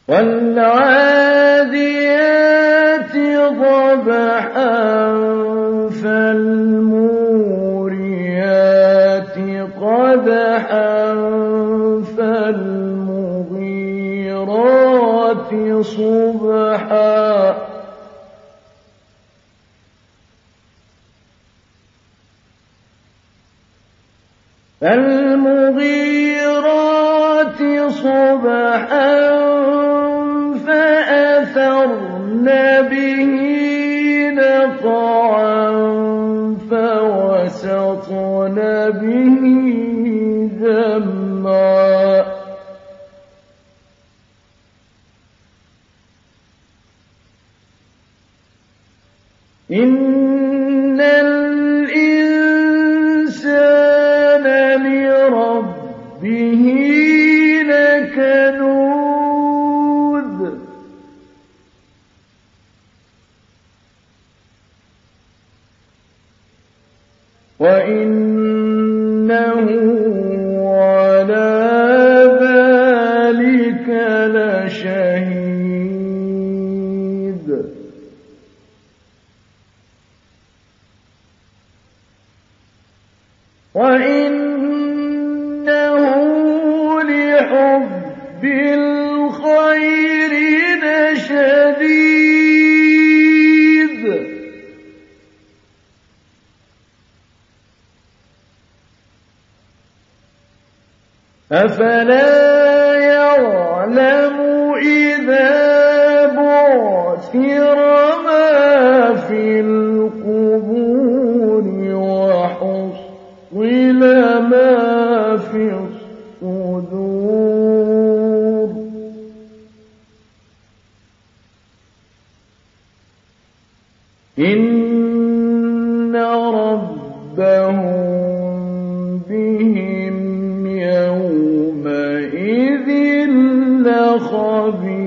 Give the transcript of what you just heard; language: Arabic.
وَالْعَادِيَاتِ ضَبْحًا فَالْمُورِيَاتِ قَدْحًا فَالْمُغِيرَاتِ صُبْحًا فَأَثَرْنَ بِهِ نَقْعًا فَوَسَطْنَ بِهِ جَمْعًا إِنَّ الْإِنسَانَ لِرَبِّهِ لَكَنُودٌ وَإِنَّهُ عَلَىٰ ذَٰلِكَ لَشَهِيدٌ وَإِنَّهُ لِحُبِّ الْخَيْرِ لَشَدِيدٌ أَفَلَا يَعْلَمُ إِذَا بُعْثِرَ مَا فِي الْقُبُورِ وَحُصِّلَ مَا فِي الصُّدُورِ إِنَّ رَبَّهُم بِهِمْ يَوْمَئِذٍ لَّخَبِيرٌ